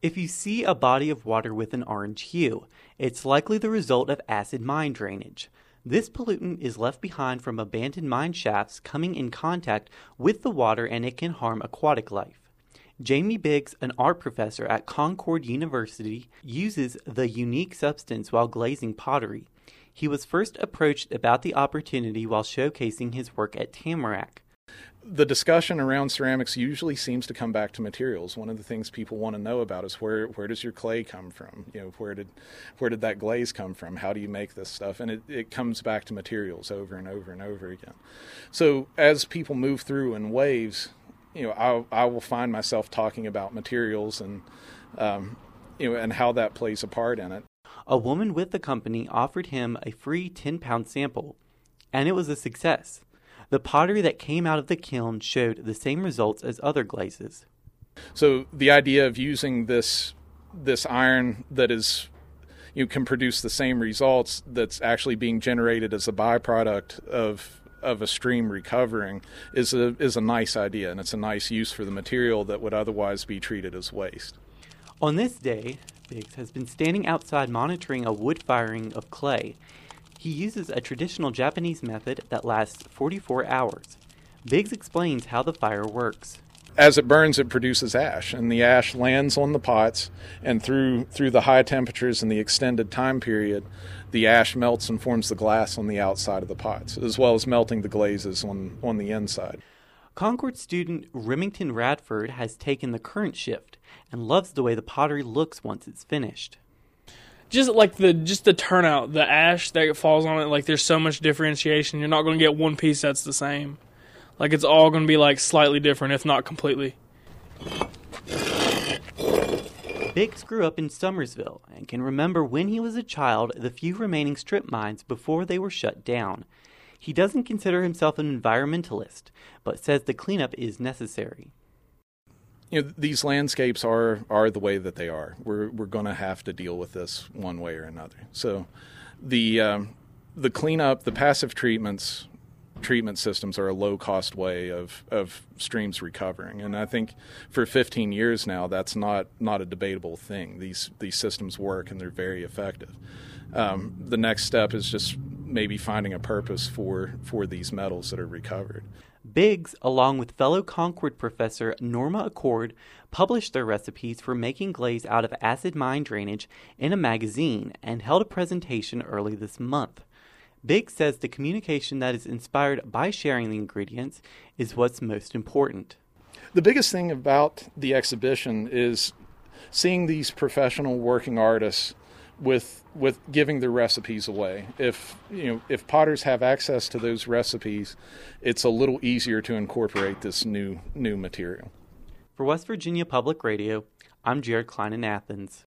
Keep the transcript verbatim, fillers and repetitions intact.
If you see a body of water with an orange hue, it's likely the result of acid mine drainage. This pollutant is left behind from abandoned mine shafts coming in contact with the water, and it can harm aquatic life. Jamie Biggs, an art professor at Concord University, uses the unique substance while glazing pottery. He was first approached about the opportunity while showcasing his work at Tamarack. The discussion around ceramics usually seems to come back to materials. One of the things people want to know about is where where does your clay come from? You know, where did where did that glaze come from? How do you make this stuff? And it, it comes back to materials over and over and over again. So as people move through in waves, you know, I I will find myself talking about materials and um, you know, and how that plays a part in it. A woman with the company offered him a free ten-pound sample, and it was a success. The pottery that came out of the kiln showed the same results as other glazes. So the idea of using this this iron that is you know, can produce the same results that's actually being generated as a byproduct of of a stream recovering is a is a nice idea, and it's a nice use for the material that would otherwise be treated as waste. On this day, Biggs has been standing outside monitoring a wood firing of clay. He uses a traditional Japanese method that lasts forty-four hours. Biggs explains how the fire works. As it burns, it produces ash, and the ash lands on the pots, and through through the high temperatures and the extended time period, the ash melts and forms the glass on the outside of the pots, as well as melting the glazes on, on the inside. Concord student Remington Radford has taken the current shift and loves the way the pottery looks once it's finished. Just like the just the turnout, the ash that falls on it, like there's so much differentiation. You're not going to get one piece that's the same. Like it's all going to be like slightly different, if not completely. Biggs grew up in Summersville and can remember when he was a child the few remaining strip mines before they were shut down. He doesn't consider himself an environmentalist, but says the cleanup is necessary. You know, these landscapes are, are the way that they are. We're we're going to have to deal with this one way or another. So, the um, the cleanup, the passive treatments, treatment systems are a low cost way of, of streams recovering. And I think for fifteen years now, that's not not a debatable thing. These these systems work and they're very effective. Um, the next step is just maybe finding a purpose for for these metals that are recovered. Biggs, along with fellow Concord professor Norma Accord, published their recipes for making glaze out of acid mine drainage in a magazine and held a presentation early this month. Biggs says the communication that is inspired by sharing the ingredients is what's most important. The biggest thing about the exhibition is seeing these professional working artists with with giving their recipes away. If you know if potters have access to those recipes, it's a little easier to incorporate this new new material. For West Virginia Public Radio, I'm Jared Klein in Athens.